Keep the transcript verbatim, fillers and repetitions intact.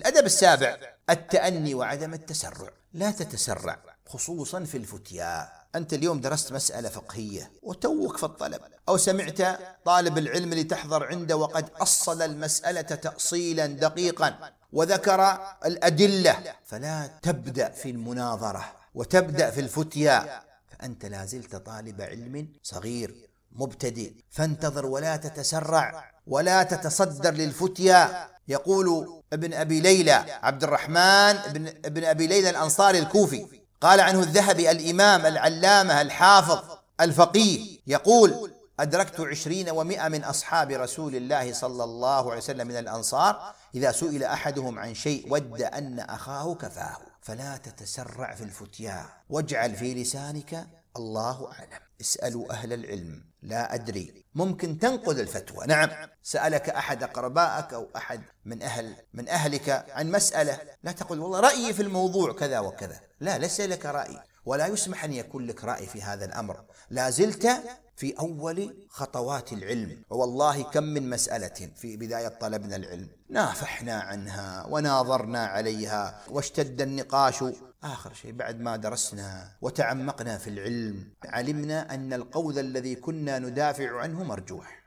الأدب السابع التأني وعدم التسرع. لا تتسرع خصوصا في الفتيا. أنت اليوم درست مسألة فقهية وتوك في الطلب، أو سمعت طالب العلم لتحضر عنده وقد أصل المسألة تأصيلا دقيقا وذكر الأدلة، فلا تبدأ في المناظرة وتبدأ في الفتيا، فأنت لازلت طالب علم صغير مبتدئ، فانتظر ولا تتسرع ولا تتصدر للفتيا. يقول ابن أبي ليلى عبد الرحمن ابن, ابن أبي ليلى الأنصاري الكوفي، قال عنه الذهبي الإمام العلامة الحافظ الفقيه، يقول: أدركت عشرين ومئة من أصحاب رسول الله صلى الله عليه وسلم من الأنصار إذا سئل أحدهم عن شيء ود أن أخاه كفاه. فلا تتسرع في الفتيا، واجعل في لسانك الله أعلم. اسألوا أهل العلم، لا أدري، ممكن تنقذ الفتوى. نعم، سألك أحد أقربائك أو أحد من أهل من أهلك عن مسألة، لا تقول والله رأيي في الموضوع كذا وكذا، لا، ليس لك رأي، ولا يسمح أن يكون لك رأي في هذا الأمر، لا زلت في أول خطوات العلم. والله كم من مسألة في بداية طلبنا العلم نافحنا عنها وناظرنا عليها واشتد النقاش، آخر شيء بعد ما درسنا وتعمقنا في العلم علمنا أن القول الذي كنا ندافع عنه مرجوح.